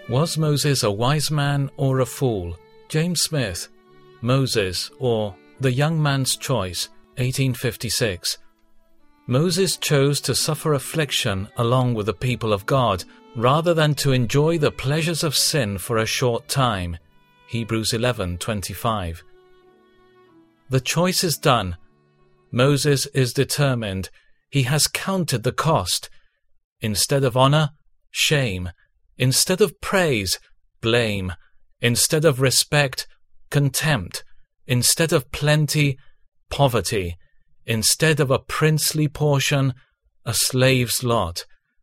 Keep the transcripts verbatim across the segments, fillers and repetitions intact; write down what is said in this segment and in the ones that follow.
Was Moses a wise man or a fool? James Smith, Moses, or The Young Man's Choice, eighteen fifty-six. Moses chose to suffer affliction along with the people of God, rather than to enjoy the pleasures of sin for a short time. Hebrews eleven twenty-five. The choice is done. Moses is determined. He has counted the cost. Instead of honor, shame. Instead of praise, blame. Instead of respect, contempt. Instead of plenty, poverty. Instead of a princely portion, a slave's lot.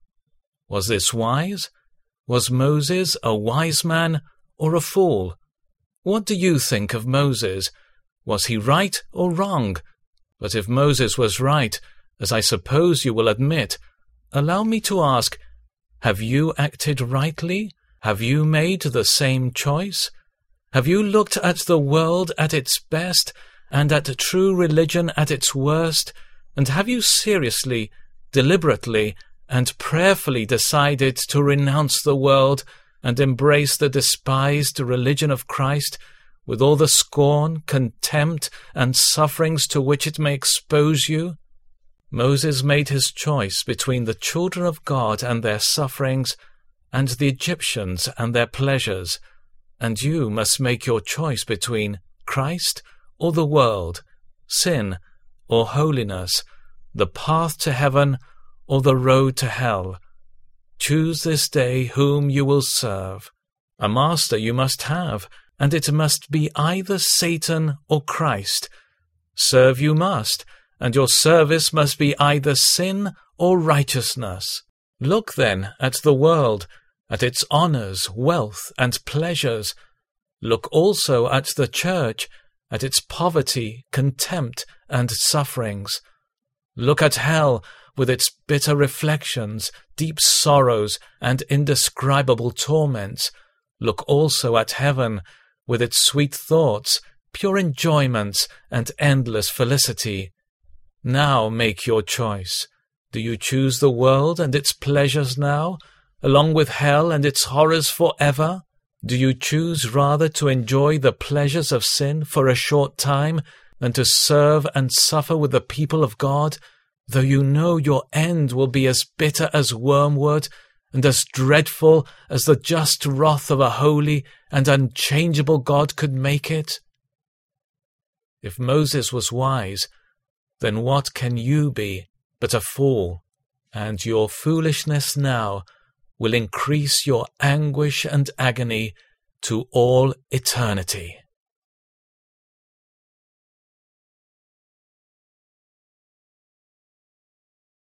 Was this wise? Was Moses a wise man or a fool? What do you think of Moses? Was he right or wrong? But if Moses was right, as I suppose you will admit, allow me to ask, have you acted rightly? Have you made the same choice? Have you looked at the world at its best and at true religion at its worst? And have you seriously, deliberately, and prayerfully decided to renounce the world and embrace the despised religion of Christ, with all the scorn, contempt, and sufferings to which it may expose you? Moses made his choice between the children of God and their sufferings, and the Egyptians and their pleasures, and you must make your choice between Christ or the world, sin or holiness, the path to heaven or the road to hell. Choose this day whom you will serve. A master you must have, and it must be either Satan or Christ. Serve you must, and your service must be either sin or righteousness. Look then at the world, at its honors, wealth, and pleasures. Look also at the church, at its poverty, contempt, and sufferings. Look at hell, with its bitter reflections, deep sorrows, and indescribable torments. Look also at heaven, with its sweet thoughts, pure enjoyments, and endless felicity. Now make your choice. Do you choose the world and its pleasures now, along with hell and its horrors forever? Do you choose rather to enjoy the pleasures of sin for a short time than to serve and suffer with the people of God, though you know your end will be as bitter as wormwood and as dreadful as the just wrath of a holy and unchangeable God could make it? If Moses was wise, then what can you be but a fool? And your foolishness now will increase your anguish and agony to all eternity.